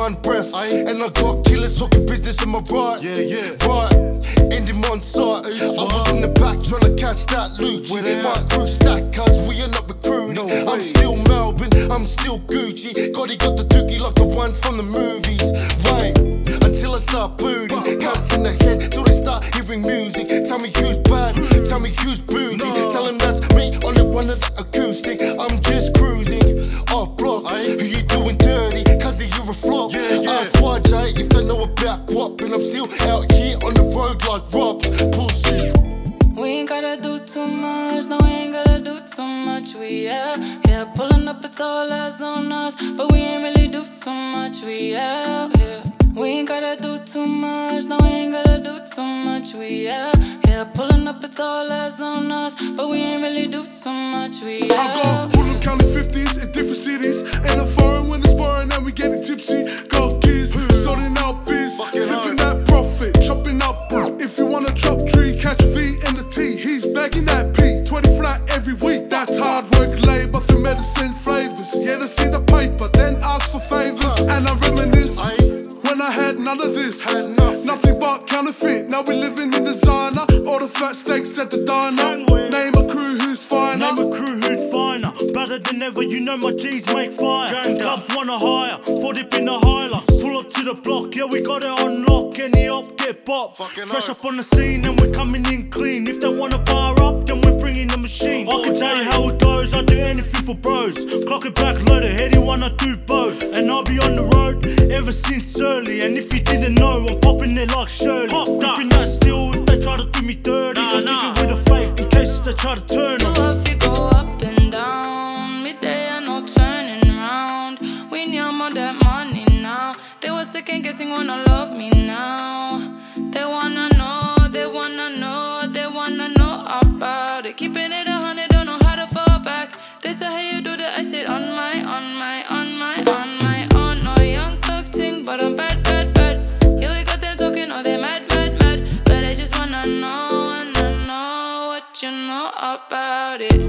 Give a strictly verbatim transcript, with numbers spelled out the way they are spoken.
one breath. Aye. And I got killers talking business on my right. Yeah, yeah. Right, ending on sight. I was in the back trying to catch that loot. In my crew stack, cause we are not recruiting. No I'm still Melbourne, I'm still Gucci. God, he got the dookie like the one from the movies. Wait, until I start booting. Cats in the head till they start hearing music. Tell me who's bad, tell me who's booty. No. Tell them that's me on the one of the acoustic. I'm just cruising off block. Aye. Who you doing dirty? Cause you're a flop. Yeah, yeah. Ask Y J if they know about guap. And I'm still out here on the road like Rob. Pussy. We ain't gotta do too much, no, we ain't gotta do too much. We out, yeah, pulling up, it's all eyes on us. But we ain't really do too much, we out, yeah. We ain't gotta do too much, no, we ain't gotta do too much. We out, yeah, pulling up, it's all eyes on us. But we ain't really do too much, we out. I got Woodland County fifties in different cities. And a foreign when it's boring and we getting tipsy. Got gears, sorting out biz, flipping that profit, chopping up. If you wanna chop tree, catch a V in the T. He's bagging that P, twenty flat every week. That's hard work, labour through medicine flavours. Yeah, they see the paper, then ask for favours. And I reminisce when I had none of this. Nothing but counterfeit. Now we living in designer. All the fat steaks at the diner. Name a crew who's finer. Name a crew who's finer. Better than ever, you know my G's make fire. Clubs wanna hire, for dip in the highlight. Pull up to the block, yeah, we got it on lock. Any up, get bop. Fresh up on the scene, and we're coming in clean. If they wanna bar up, then we're bringing the machine. I can tell you how it goes, I do anything for bros. Clock it back, loaded, heady one, I do both. And I'll be on the road ever since early. And if you didn't know, I'm popping it like Shirley. Pop Ripping that steel if they try to do me dirty. Nah, I nah. Kick it with a fake in case they try to turn on. So if you go up and down, midday and no turning round. We need more that money now. They were second guessing, wanna love me now. They wanna know, they wanna know, they wanna know about it. Keeping it a hundred, don't know how to fall back. They say how you do that, I said on my, on my, on my, on my own. No young thug thing, but I'm bad, bad, bad. Yeah, we got them talking, oh they mad, mad, mad. But I just wanna know, wanna know what you know about it.